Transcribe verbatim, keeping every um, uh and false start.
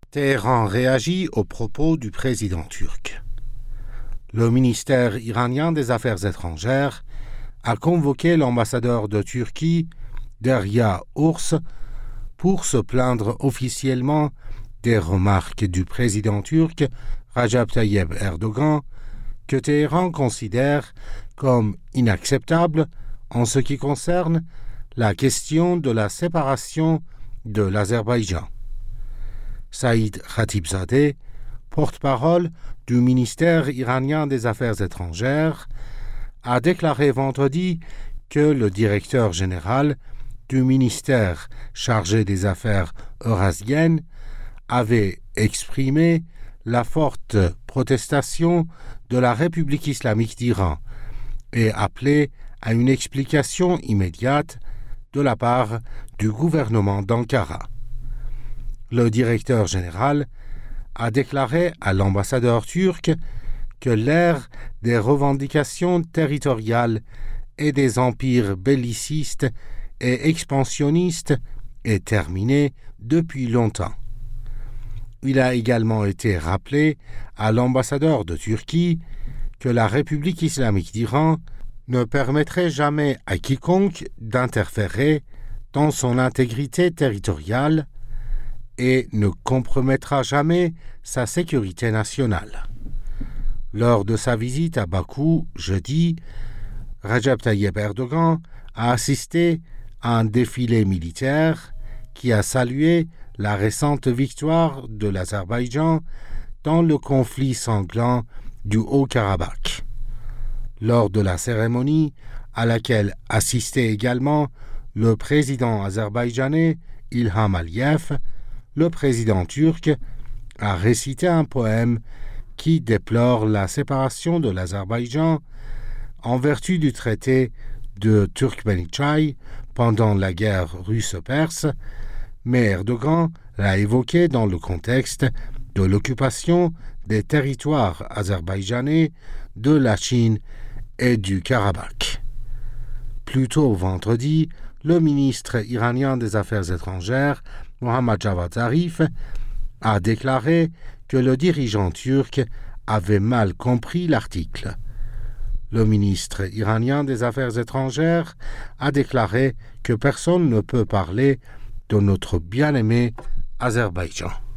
Téhéran réagit aux propos du président turc. Le ministère iranien des Affaires étrangères a convoqué l'ambassadeur de Turquie, Derya Urs, pour se plaindre officiellement des remarques du président turc, Recep Tayyip Erdogan, que Téhéran considère comme inacceptables en ce qui concerne la question de la séparation de l'Azerbaïdjan. Saïd Khatibzadeh, porte-parole du ministère iranien des Affaires étrangères, a déclaré vendredi que le directeur général du ministère chargé des affaires eurasiennes avait exprimé la forte protestation de la République islamique d'Iran et appelé à une explication immédiate de la part du gouvernement d'Ankara. Le directeur général a déclaré à l'ambassadeur turc que l'ère des revendications territoriales et des empires bellicistes et expansionnistes est terminée depuis longtemps. Il a également été rappelé à l'ambassadeur de Turquie que la République islamique d'Iran ne permettrait jamais à quiconque d'interférer dans son intégrité territoriale et ne compromettra jamais sa sécurité nationale. Lors de sa visite à Bakou jeudi, Recep Tayyip Erdogan a assisté à un défilé militaire qui a salué la récente victoire de l'Azerbaïdjan dans le conflit sanglant du Haut-Karabakh. Lors de la cérémonie, à laquelle assistait également le président azerbaïdjanais Ilham Aliyev, le président turc a récité un poème qui déplore la séparation de l'Azerbaïdjan en vertu du traité de Turkmenchai pendant la guerre russe-perse, mais Erdogan l'a évoqué dans le contexte de l'occupation des territoires azerbaïdjanais de la Chine et du Karabakh. Plus tôt vendredi, le ministre iranien des Affaires étrangères, Mohammad Javad Zarif, a déclaré que le dirigeant turc avait mal compris l'article. Le ministre iranien des Affaires étrangères a déclaré que personne ne peut parler de notre bien-aimé Azerbaïdjan.